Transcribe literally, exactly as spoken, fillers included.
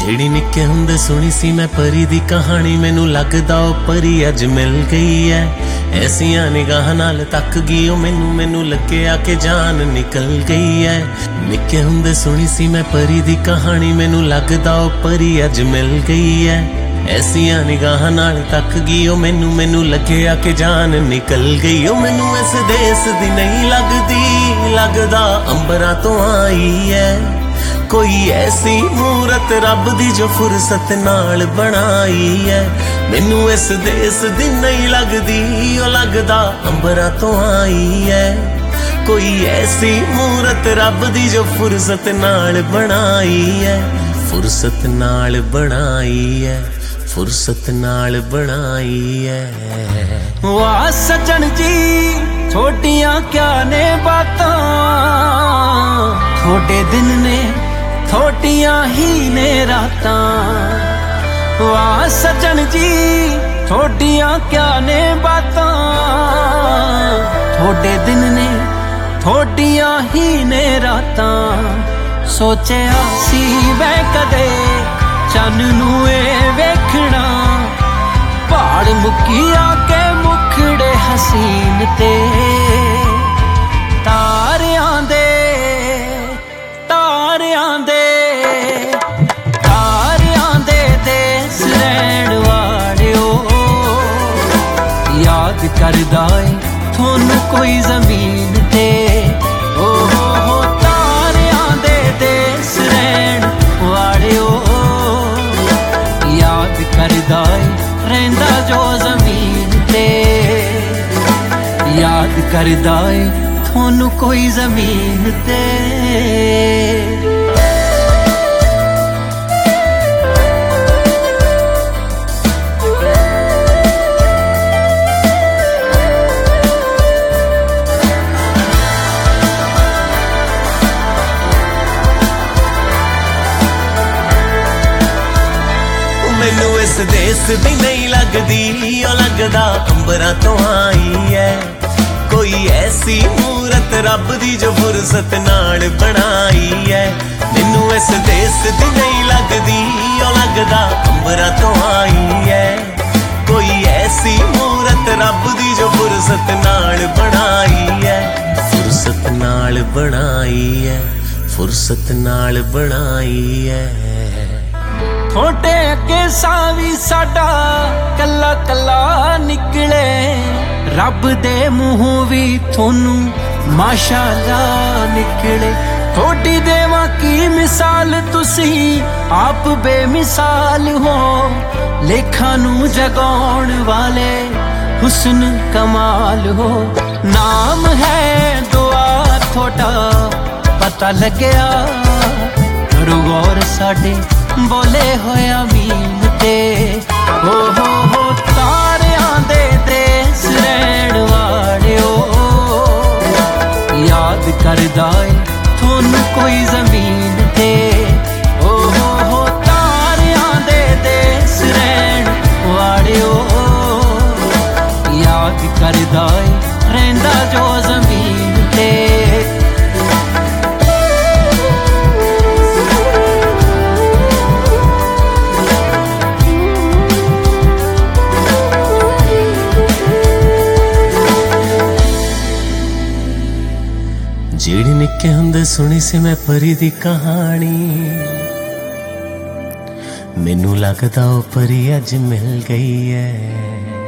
ਜਿਹੜੀ ਨਿੱਕੇ ਹੁੰਦੇ ਸੁਣੀ ਸੀ ਮੈਂ ਪਰੀ ਦੀ ਕਹਾਣੀ, ਮੈਨੂੰ ਲੱਗਦਾ ਉਹ ਪਰੀ ਅੱਜ ਮਿਲ ਗਈ ਐ। ਐਸੀਆਂ ਨਿਗਾਹਾਂ ਨਾਲ ਤੱਕ ਗਈ ਉਹ ਮੈਨੂੰ, ਮੈਨੂੰ ਲੱਗਿਆ ਕਿ ਜਾਨ ਨਿਕਲ ਗਈ ਐ। ਨਿੱਕੇ ਹੁੰਦੇ ਸੁਣੀ ਸੀ ਮੈਂ ਪਰੀ ਦੀ ਕਹਾਣੀ, ਮੈਨੂੰ ਲੱਗਦਾ ਉਹ ਪਰੀ ਅੱਜ ਮਿਲ ਗਈ ਐ। ਐਸੀਆਂ ਨਿਗਾਹਾਂ ਨਾਲ ਤੱਕ ਗਈ ਉਹ ਮੈਨੂੰ, ਮੈਨੂੰ ਲੱਗਿਆ ਕਿ ਜਾਨ ਨਿਕਲ ਗਈ। ਉਹ ਮੈਨੂੰ ਇਸ ਦੇਸ ਦੀ ਨਹੀਂ ਲੱਗਦੀ, ਲੱਗਦਾ ਅੰਬਰਾਂ ਤੋਂ ਆਈ ਐ। ਕੋਈ ਐਸੀ ਮੂਰਤ ਰੱਬ ਦੀ ਜੋ ਫੁਰਸਤ ਨਾਲ ਬਣਾਈ ਐ। ਮੈਨੂੰ ਇਸ ਦੇਸ ਦੀ ਨਹੀਂ ਲੱਗਦੀ, ਉਹ ਲੱਗਦਾ ਅੰਬਰਾਂ ਤੋਂ ਆਈ ਐ। ਕੋਈ ਐਸੀ ਮੂਰਤ ਰੱਬ ਦੀ ਜੋ ਫੁਰਸਤ ਨਾਲ ਬਣਾਈ ਐ, ਫੁਰਸਤ ਨਾਲ ਬਣਾਈ ਐ, ਫੁਰਸਤ ਨਾਲ ਬਣਾਈ ਐ। ਵਾਹ ਸੱਜਣ ਜੀ ਛੋਟੀਆਂ ਕਿਆ ਨੇ ਬਾਤਾਂ, ਥੋੜੇ ਦਿਨ ਨੇ ਥੋੜੀਆਂ ਹੀ ਨੇ ਰਾਤਾਂ। ਵਾਹ ਸੱਜਣ ਜੀ ਥੋੜੀਆਂ ਕਿਆ ਨੇ ਬਾਤਾਂ, ਥੋੜੇ ਦਿਨ ਨੇ ਥੋੜੀਆਂ ਹੀ ਨੇ ਰਾਤਾਂ। ਸੋਚਿਆ ਸੀ ਮੈਂ ਕਦੇ ਚੰਨ ਨੂੰ ਇਹ ਵੇਖਣਾ, ਪਹਾੜ ਮੁੱਕੀਆਂ ਕੇ ਮੁਖੜੇ ਹਸੀਨ ਤੇ ਤਾਰਿਆਂ ਦੇ ਤਾਰਿਆਂ ਦੇ ਤਾਰਿਆਂ ਦੇ ਦੇਸ ਰਹਿਣ ਵਾਲਿਓ। ਯਾਦ ਕਰਦਾ ਏ ਤੁਹਾਨੂੰ ਕੋਈ ਜ਼ਮੀਨ ਤੇ, ਓ ਹੋ ਹੋ ਤਾਰਿਆਂ ਦੇ ਦੇਸ ਰਹਿਣ ਵਾਲਿਓ। ਯਾਦ ਕਰਦਾ ਏ ਰਹਿੰਦਾ ਜੋ ਜ਼ਮੀਨ ਤੇ, ਯਾਦ ਕਰਦਾ ਏ ਤੁਹਾਨੂੰ ਕੋਈ ਜ਼ਮੀਨ ਤੇ। ਮੈਨੂੰ ਇਸ ਦੇਸ ਦੀ ਨਹੀਂ ਲੱਗਦੀ, ਉਹ ਲੱਗਦਾ ਅੰਬਰਾਂ ਤੋਂ ਆਈ ਐ। ਕੋਈ ਐਸੀ ਮੂਰਤ ਰੱਬ ਦੀ ਜੋ ਫੁਰਸਤ ਨਾਲ ਬਣਾਈ ਐ। ਮੈਨੂੰ ਇਸ ਦੇਸ ਦੀ ਨਹੀਂ ਲੱਗਦੀ, ਉਹ ਲੱਗਦਾ ਅੰਬਰਾਂ ਤੋਂ ਆਈ ਐ। ਕੋਈ ਐਸੀ ਮੂਰਤ ਰੱਬ ਦੀ ਜੋ ਫੁਰਸਤ ਨਾਲ ਬਣਾਈ ਐ, ਫੁਰਸਤ ਨਾਲ ਬਣਾਈ ਐ, ਫੁਰਸਤ ਨਾਲ ਬਣਾਈ ਐ। ਥੋੜੇ ਅੱਗੇ ਸਾਹ ਵੀ ਸਾਡਾ ਕੱਲਾ ਕੱਲਾ ਨਿਕਲੇ, ਰੱਬ ਦੇ ਮੂੰਹੋਂ ਵੀ ਤੁਹਾਨੂੰ ਮਾਸ਼ਾਅੱਲਾ ਨਿਕਲੇ। ਥੋੜੀ ਦੇਵਾਂ ਕੀ ਮਿਸਾਲ, ਤੁਸੀਂ ਆਪ ਬੇਮਿਸਾਲ ਹੋ। ਲੇਖਾਂ ਨੂੰ ਜਗਾਉਣ ਵਾਲੇ ਹੁਸਨ ਕਮਾਲ ਹੋ। ਨਾਮ ਹੈ ਦੁਆ ਤੁਹਾਡਾ ਪਤਾ ਲੱਗਿਆ, ਕਰੋ ਗੌਰ ਸਾਡੇ ਬੋਲੇ ਹੋਇਆ ਮੀਨ ਤੇ। ਓ ਹੋ ਹੋ ਤਾਰਿਆਂ ਦੇ ਦੇਸ ਰਹਿਣ ਵਾਲਿਓ। ਯਾਦ ਕਰਦਾ ਏ ਤੁਹਾਨੂੰ ਕੋਈ ਜ਼ਮੀਨ ਤੇ, ਓ ਹੋ ਹੋ ਤਾਰਿਆਂ ਦੇ ਦੇਸ ਰਹਿਣ ਵਾਲਿਓ। ਯਾਦ ਕਰਦਾ ਏ ਰਹਿੰਦਾ ਜੋ ਜ਼ਮੀਨ ਤੇ। ਜਿਹੜੀ ਨਿੱਕੇ ਹੁੰਦੇ ਸੁਣੀ ਸੀ ਮੈਂ ਪਰੀ ਦੀ ਕਹਾਣੀ, ਮੈਨੂੰ ਲੱਗਦਾ ਉਹ ਪਰੀ ਅੱਜ ਮਿਲ ਗਈ ਐ।